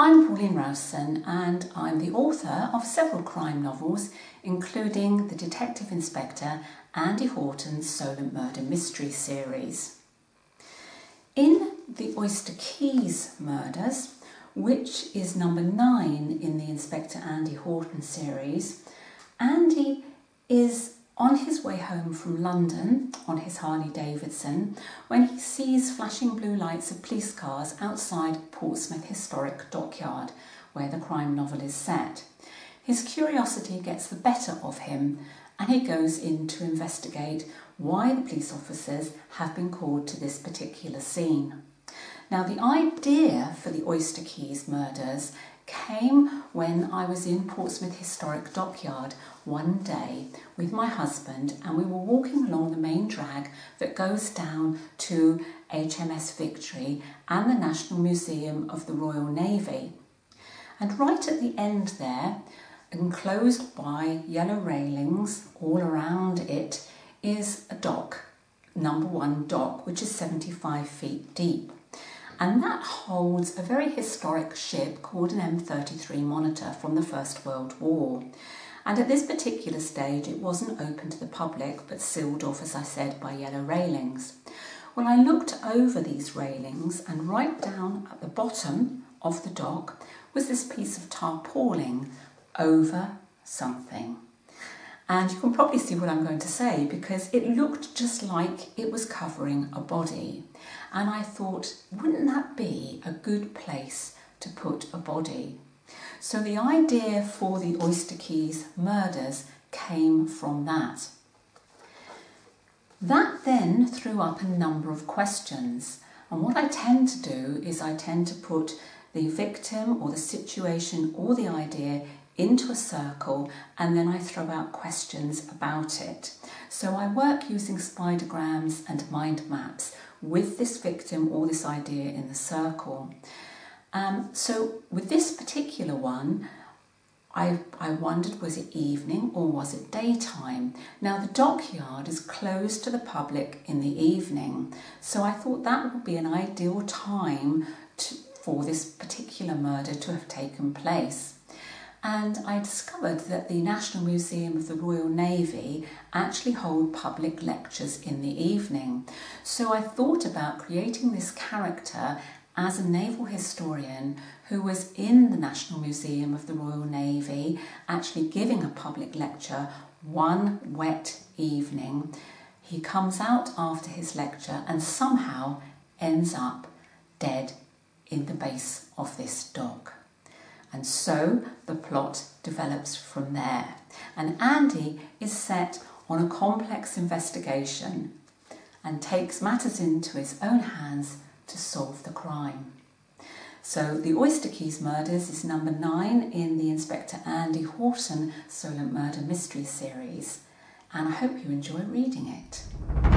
I'm Pauline Rowson and I'm the author of several crime novels, including the Detective Inspector Andy Horton's Solent Murder Mystery series. In the Oyster Keys Murders, which is number 9 in the Inspector Andy Horton series, Andy is on his way home from London on his Harley Davidson when he sees flashing blue lights of police cars outside Portsmouth Historic Dockyard, where the crime novel is set. His curiosity gets the better of him and he goes in to investigate why the police officers have been called to this particular scene. Now, the idea for the Oyster Keys murders came when I was in Portsmouth Historic Dockyard one day with my husband, and we were walking along the main drag that goes down to HMS Victory and the National Museum of the Royal Navy. And right at the end there, enclosed by yellow railings all around it, is a dock, number 1 dock, which is 75 feet deep. And that holds a very historic ship called an M33 Monitor from the First World War. And at this particular stage, it wasn't open to the public, but sealed off, as I said, by yellow railings. Well, I looked over these railings, and right down at the bottom of the dock was this piece of tarpaulin over something. And you can probably see what I'm going to say, because it looked just like it was covering a body. And I thought, wouldn't that be a good place to put a body? So the idea for the Oyster Keys murders came from that. That then threw up a number of questions. And what I tend to do is I tend to put the victim or the situation or the idea into a circle, and then I throw out questions about it. So I work using spidergrams and mind maps with this victim or this idea in the circle. So with this particular one, I wondered, was it evening or was it daytime? Now, the dockyard is closed to the public in the evening, so I thought that would be an ideal time for this particular murder to have taken place. And I discovered that the National Museum of the Royal Navy actually hold public lectures in the evening. So I thought about creating this character as a naval historian who was in the National Museum of the Royal Navy, actually giving a public lecture one wet evening. He comes out after his lecture and somehow ends up dead in the base of this dock. And so the plot develops from there. And Andy is set on a complex investigation and takes matters into his own hands to solve the crime. So the Oyster Keys Murders is number 9 in the Inspector Andy Horton Solent Murder Mystery series. And I hope you enjoy reading it.